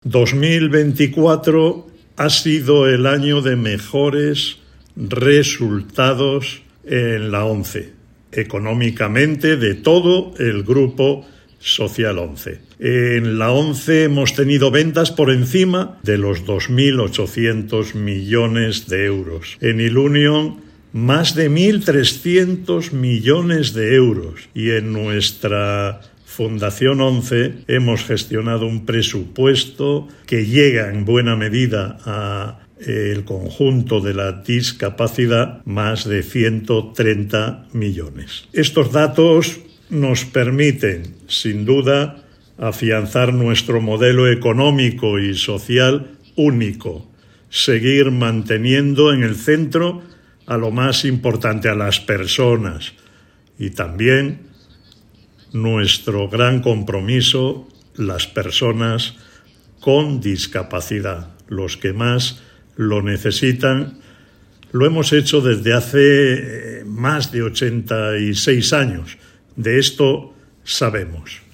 2024 ha sido el año de mejores resultados en la ONCE, económicamente de todo el grupo social ONCE. En la ONCE hemos tenido ventas por encima de los 2.800 millones de euros. En Ilunion, más de 1.300 millones de euros. Y en nuestra Fundación ONCE hemos gestionado un presupuesto que llega en buena medida a el conjunto de la discapacidad, más de 130 millones. Estos datos nos permiten, sin duda, afianzar nuestro modelo económico y social único, seguir manteniendo en el centro a lo más importante, a las personas, y también nuestro gran compromiso, las personas con discapacidad, los que más lo necesitan. Lo hemos hecho desde hace más de 86 años. De esto sabemos.